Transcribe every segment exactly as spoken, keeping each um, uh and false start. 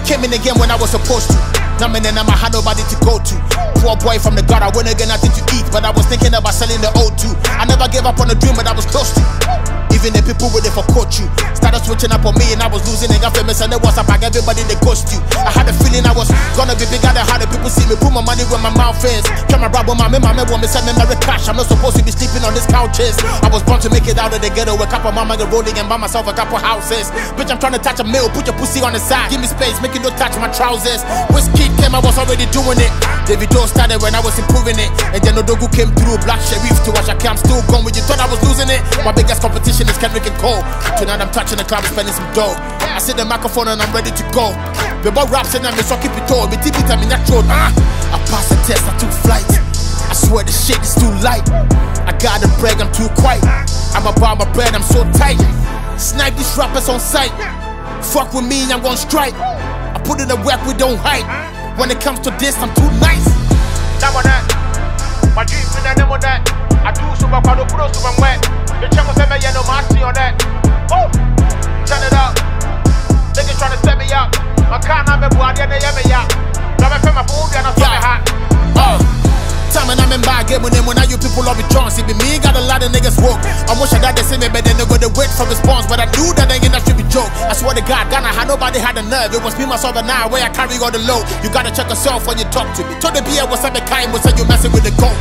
Came in again when I was supposed to. Now man, then I had nobody to go to. Poor boy from the gutter, wouldn't get nothing to eat, but I was thinking about selling the O two. I never gave up on the dream, but I was close to. Even the people with it for coach you started switching up on me, and I was losing and got famous, and it was about everybody they ghost you. I had a feeling I was gonna be bigger than how the people see me. Put my money where my mouth is. Camera brabo, my mama want me send me Mary cash. I'm not supposed to be sleeping on these couches. I was born to make it out of the ghetto. A couple mama get rolling and buy myself a couple houses. Bitch, I'm trying to touch a meal. Put your pussy on the side. Give me space, make it no touch my trousers. Whiskey came, I was already doing it. David Doe started when I was improving it, and then Odogu came through. Black Sheriff to watch. I'm still going. When you thought I was losing it, my biggest competition is Kendrick and Cole. Tonight I'm touching the club and spending some dough. I sit the microphone and I'm ready to go. The boy raps and I'm so keep it all. Me T V time in that road. Ah, I passed the test, I took flight. I swear the shit is too light. I gotta brag, I'm too quiet. I'm about my bread, I'm so tight. Snipe these rappers on sight. Fuck with me, I'm gonna strike. I put in the work, we don't hide. When it comes to this, I'm too nice. That one that. My dreams in that, that that. I do so much, I don't put so much wet. The channel said me, yeah, no mercy on that. Oh, turn it up. Niggas tryna set me up. My car not me boy, they never me up. Now me feel my food, and I'm so hot. Oh, time and I'm in bad game when when you people all be drunk. See me, got a lot of niggas woke. I wish I got the same, but then they go to wait for response. But I knew that ain't that should be joke. I swear to God, Ghana had nobody had a nerve. It was me, myself, and I where I carry all the load. You gotta check yourself when you talk to me. Told the B A what's up, the kind, was you messing with the goat.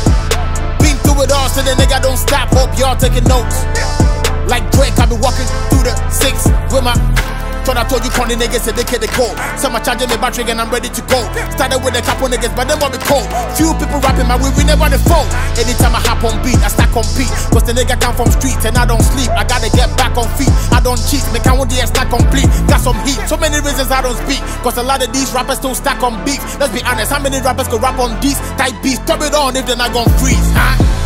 It all so the nigga don't stop. Hope y'all taking notes. Like Drake, I be walking through the six with my. Thought I told you corny niggas said they can't go. Some are charging me battery and I'm ready to go. Started with a couple niggas, but them want me cold. Few people rapping my way, we never on the phone. Anytime I hop on beat, I start compete. Cause the nigga come from streets and I don't sleep. I gotta get back on feet. I don't cheat, make I want the not complete. Got some heat, so many reasons I don't speak. Cause a lot of these rappers don't stack on beef. Let's be honest, how many rappers could rap on these type beats? Stop it on if they're not gon' freeze, huh?